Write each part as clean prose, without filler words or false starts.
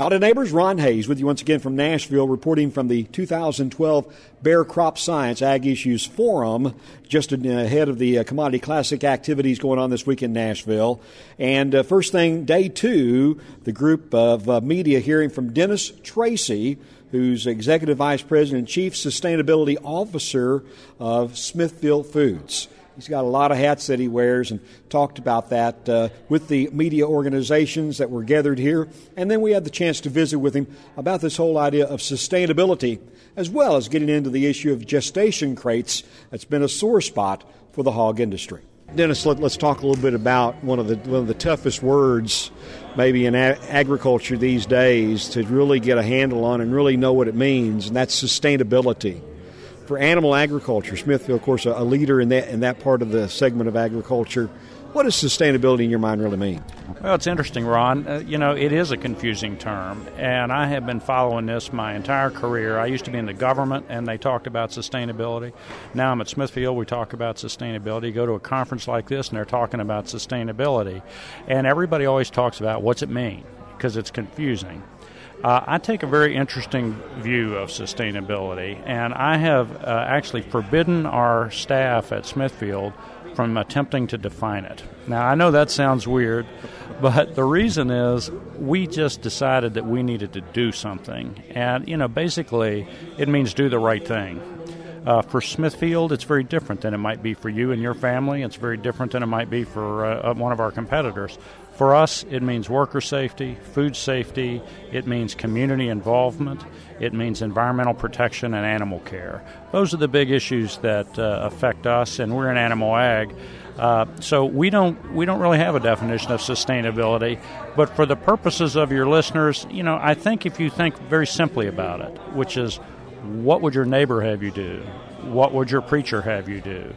Howdy, neighbors. Ron Hayes with you once again from Nashville, reporting from the 2012 Bayer Crop Science Ag Issues Forum, just ahead of the Commodity Classic activities going on this week in Nashville. And first thing, day two, the group of media hearing from Dennis Tracy, who's Executive Vice President and Chief Sustainability Officer of Smithfield Foods. He's got a lot of hats that he wears, and talked about that with the media organizations that were gathered here. And then we had the chance to visit with him about this whole idea of sustainability, as well as getting into the issue of gestation crates. That's been a sore spot for the hog industry. Dennis, let's talk a little bit about one of the toughest words maybe in agriculture these days to really get a handle on and really know what it means, and that's sustainability. For animal agriculture, Smithfield, of course, a leader in that part of the segment of agriculture. What does sustainability in your mind really mean? Well, it's interesting, Ron. It is a confusing term, and I have been following this my entire career. I used to be in the government, and they talked about sustainability. Now I'm at Smithfield, we talk about sustainability. Go to a conference like this, and they're talking about sustainability. And everybody always talks about what's it mean, because it's confusing. I take a very interesting view of sustainability, and I have actually forbidden our staff at Smithfield from attempting to define it. Now, I know that sounds weird, but the reason is we just decided that we needed to do something. And, basically it means do the right thing. For Smithfield, it's very different than it might be for you and your family. It's very different than it might be for one of our competitors. For us, it means worker safety, food safety, it means community involvement, it means environmental protection and animal care. Those are the big issues that affect us, and we're in animal ag. So we don't really have a definition of sustainability, but for the purposes of your listeners, I think if you think very simply about it, which is what would your neighbor have you do? What would your preacher have you do?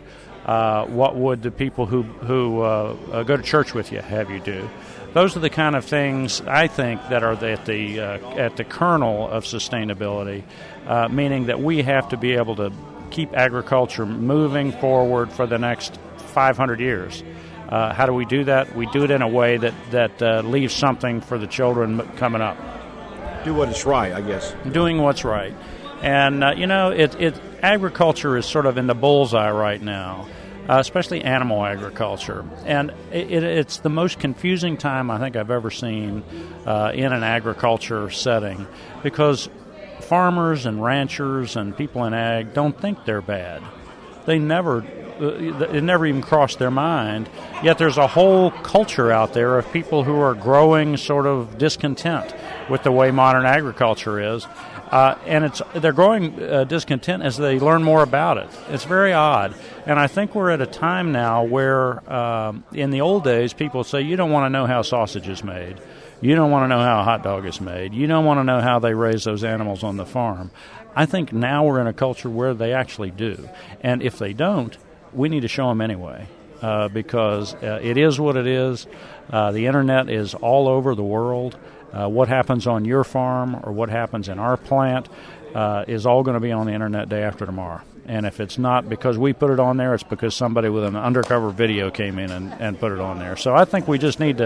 What would the people who go to church with you have you do? Those are the kind of things I think that are at the kernel of sustainability, meaning that we have to be able to keep agriculture moving forward for the next 500 years. How do we do that? We do it in a way that leaves something for the children coming up. Do what is right, I guess. Doing what's right. And, agriculture is sort of in the bullseye right now, especially animal agriculture. And it's the most confusing time I think I've ever seen in an agriculture setting, because farmers and ranchers and people in ag don't think they're bad. It never even crossed their mind. Yet there's a whole culture out there of people who are growing sort of discontent with the way modern agriculture is. And they're growing discontent as they learn more about it. It's very odd. And I think we're at a time now where in the old days people say, you don't want to know how sausage is made. You don't want to know how a hot dog is made. You don't want to know how they raise those animals on the farm. I think now we're in a culture where they actually do. And if they don't, we need to show them anyway. Because it is what it is. The Internet is all over the world. What happens on your farm or what happens in our plant is all going to be on the Internet day after tomorrow. And if it's not because we put it on there, it's because somebody with an undercover video came in and put it on there. So I think we just need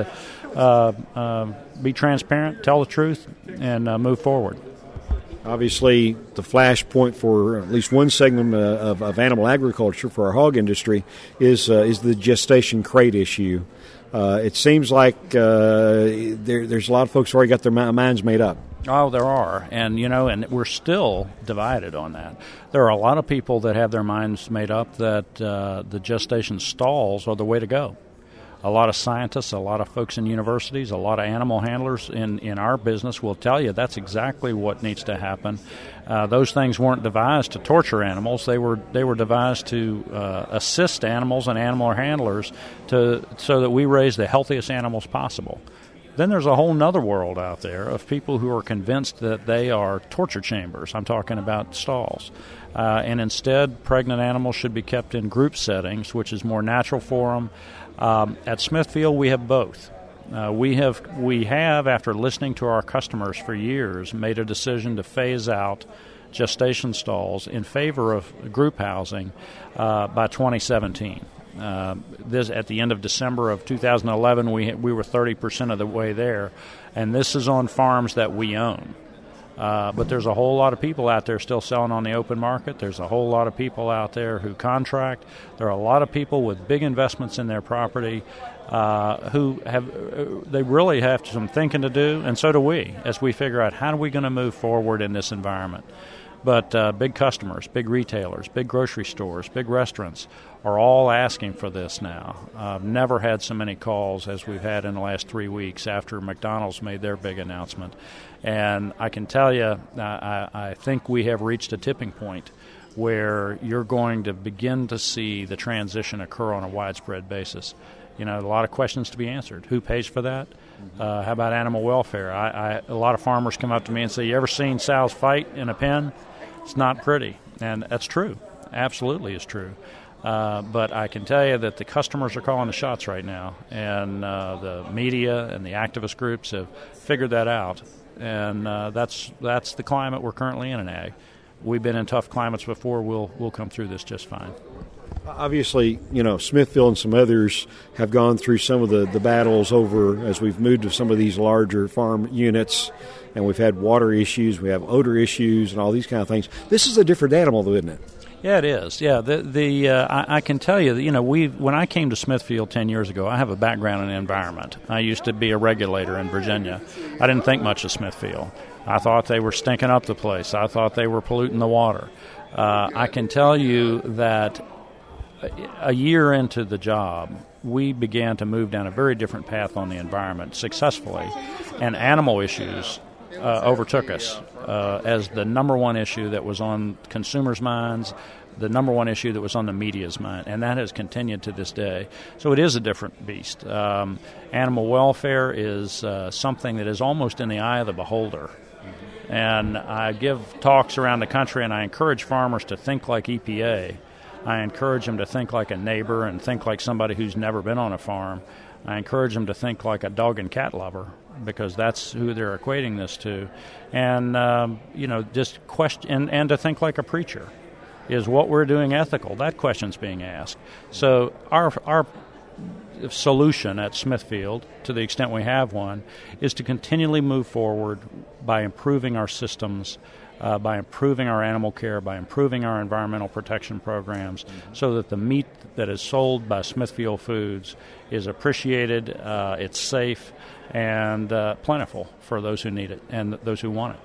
to be transparent, tell the truth, and move forward. Obviously, the flashpoint for at least one segment of animal agriculture for our hog industry is the gestation crate issue. It seems like there's a lot of folks who already got their minds made up. Oh, there are. And, and we're still divided on that. There are a lot of people that have their minds made up that the gestation stalls are the way to go. A lot of scientists, a lot of folks in universities, a lot of animal handlers in our business will tell you that's exactly what needs to happen. Those things weren't devised to torture animals. They were devised to assist animals and animal handlers so that we raise the healthiest animals possible. Then there's a whole nother world out there of people who are convinced that they are torture chambers. I'm talking about stalls. And instead, pregnant animals should be kept in group settings, which is more natural for them. At Smithfield, we have both. We have, after listening to our customers for years, made a decision to phase out gestation stalls in favor of group housing by 2017. This at the end of December of 2011, we were 30% of the way there, and this is on farms that we own. But there's a whole lot of people out there still selling on the open market. There's a whole lot of people out there who contract. There are a lot of people with big investments in their property who they really have some thinking to do, and so do we, as we figure out how are we going to move forward in this environment. But big customers, big retailers, big grocery stores, big restaurants are all asking for this now. I've never had so many calls as we've had in the last 3 weeks after McDonald's made their big announcement. And I can tell you, I think we have reached a tipping point where you're going to begin to see the transition occur on a widespread basis. A lot of questions to be answered. Who pays for that? How about animal welfare? A lot of farmers come up to me and say, you ever seen sows fight in a pen? It's not pretty. And that's true. Absolutely is true. But I can tell you that the customers are calling the shots right now. And the media and the activist groups have figured that out. And that's the climate we're currently in ag. We've been in tough climates before. We'll come through this just fine. Obviously, Smithfield and some others have gone through some of the battles over as we've moved to some of these larger farm units, and we've had water issues, we have odor issues, and all these kind of things. This is a different animal, though, isn't it? Yeah, it is. Yeah, I can tell you that when I came to Smithfield 10 years ago, I have a background in the environment. I used to be a regulator in Virginia. I didn't think much of Smithfield. I thought they were stinking up the place. I thought they were polluting the water. I can tell you that a year into the job, we began to move down a very different path on the environment successfully, and animal issues overtook us as the number one issue that was on consumers' minds, the number one issue that was on the media's mind, and that has continued to this day. So it is a different beast. Animal welfare is something that is almost in the eye of the beholder. And I give talks around the country, and I encourage farmers to think like EPA. I encourage them to think like a neighbor and think like somebody who's never been on a farm. I encourage them to think like a dog and cat lover, because that's who they're equating this to. And, just question, and to think like a preacher. Is what we're doing ethical? That question's being asked. So our solution at Smithfield, to the extent we have one, is to continually move forward by improving our systems, by improving our animal care, by improving our environmental protection programs, so that the meat that is sold by Smithfield Foods is appreciated, it's safe, and plentiful for those who need it and those who want it.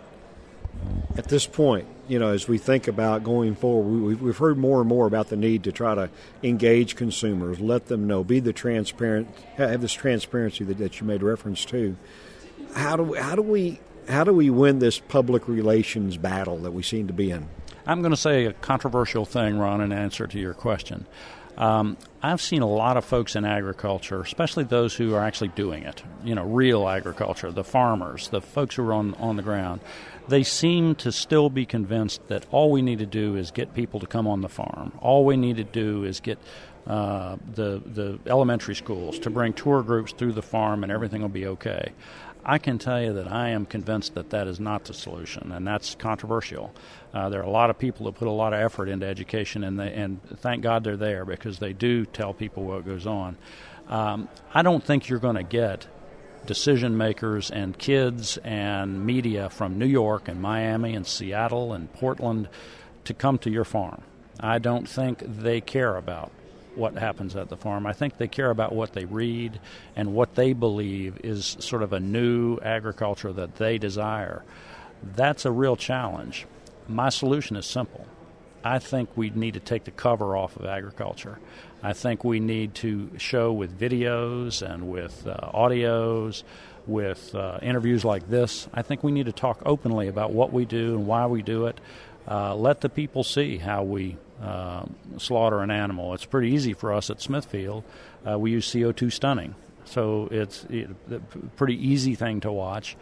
At this point, as we think about going forward, we've heard more and more about the need to try to engage consumers, let them know, be the transparent, have this transparency that you made reference to. How do we win this public relations battle that we seem to be in? I'm going to say a controversial thing, Ron, in answer to your question. I've seen a lot of folks in agriculture, especially those who are actually doing it, real agriculture, the farmers, the folks who are on the ground. They seem to still be convinced that all we need to do is get people to come on the farm. All we need to do is get the elementary schools to bring tour groups through the farm and everything will be okay. I can tell you that I am convinced that is not the solution, and that's controversial. There are a lot of people that put a lot of effort into education, and thank God they're there, because they do tell people what goes on. I don't think you're going to get decision makers and kids and media from New York and Miami and Seattle and Portland to come to your farm. I don't think they care about what happens at the farm. I think they care about what they read and what they believe is sort of a new agriculture that they desire. That's a real challenge. My solution is simple. I think we need to take the cover off of agriculture. I think we need to show with videos and with audios, with interviews like this. I think we need to talk openly about what we do and why we do it. Let the people see how we slaughter an animal. It's pretty easy for us at Smithfield. We use CO2 stunning, so it's a pretty easy thing to watch.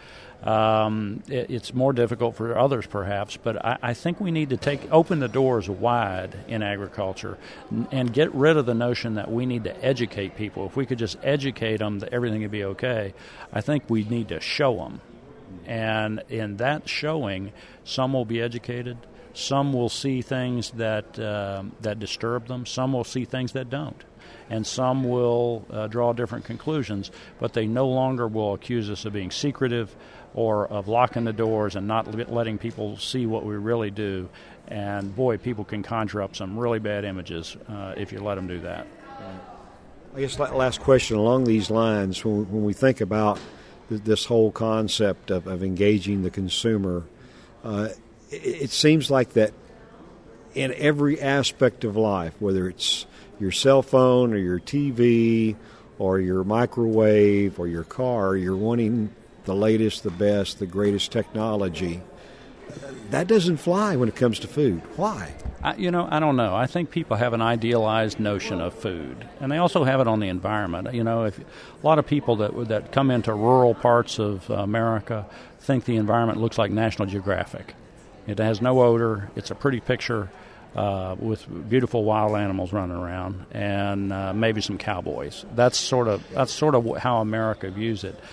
It's more difficult for others, perhaps, but I think we need to open the doors wide in agriculture and get rid of the notion that we need to educate people. If we could just educate them that everything would be okay, I think we need to show them. And in that showing, some will be educated, Some will see things that disturb them. Some will see things that don't. And some will draw different conclusions, but they no longer will accuse us of being secretive or of locking the doors and not letting people see what we really do. And, boy, people can conjure up some really bad images if you let them do that. I guess last question along these lines, when we think about this whole concept of engaging the consumer, it seems like that in every aspect of life, whether it's your cell phone or your TV or your microwave or your car, you're wanting the latest, the best, the greatest technology. That doesn't fly when it comes to food. Why? I don't know. I think people have an idealized notion of food, and they also have it on the environment. If a lot of people that come into rural parts of America think the environment looks like National Geographic. It has no odor. It's a pretty picture with beautiful wild animals running around, and maybe some cowboys. That's sort of how America views it.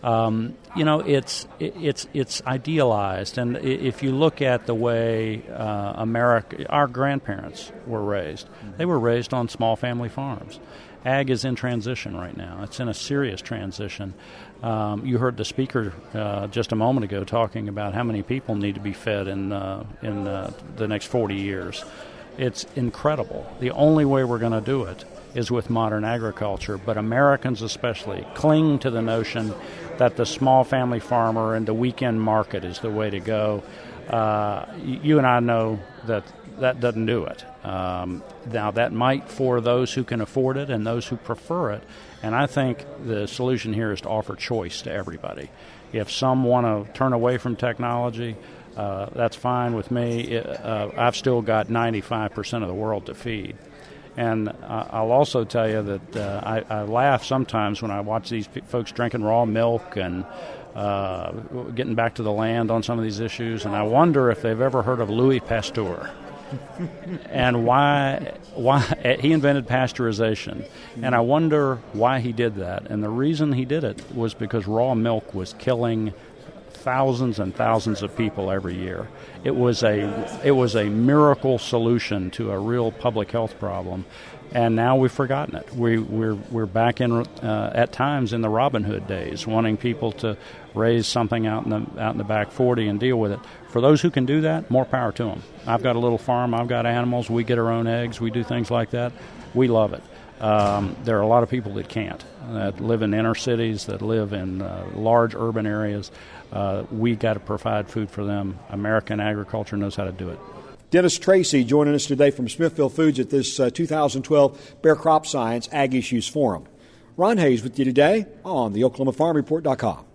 It's idealized, and if you look at the way our grandparents were raised, they were raised on small family farms. Ag is in transition right now. It's in a serious transition. You heard the speaker just a moment ago talking about how many people need to be fed in the next 40 years. It's incredible. The only way we're going to do it is with modern agriculture, but Americans especially cling to the notion that the small family farmer and the weekend market is the way to go. You and I know that doesn't do it. Now, that might for those who can afford it and those who prefer it, and I think the solution here is to offer choice to everybody. If some want to turn away from technology, that's fine with me. I've still got 95% of the world to feed. And I'll also tell you that I laugh sometimes when I watch these folks drinking raw milk and getting back to the land on some of these issues, and I wonder if they've ever heard of Louis Pasteur and why he invented pasteurization. And I wonder why he did that. And the reason he did it was because raw milk was killing thousands and thousands of people every year. It was a miracle solution to a real public health problem, and now we've forgotten it. We're back in at times in the Robin Hood days, wanting people to raise something out in the back 40 and deal with it. For those who can do that, more power to them. I've got a little farm. I've got animals. We get our own eggs. We do things like that. We love it. There are a lot of people that can't, that live in inner cities, that live in large urban areas. We got to provide food for them. American agriculture knows how to do it. Dennis Tracy joining us today from Smithfield Foods at this 2012 Bayer Crop Science Ag Issues Forum. Ron Hayes with you today on the OklahomaFarmReport.com.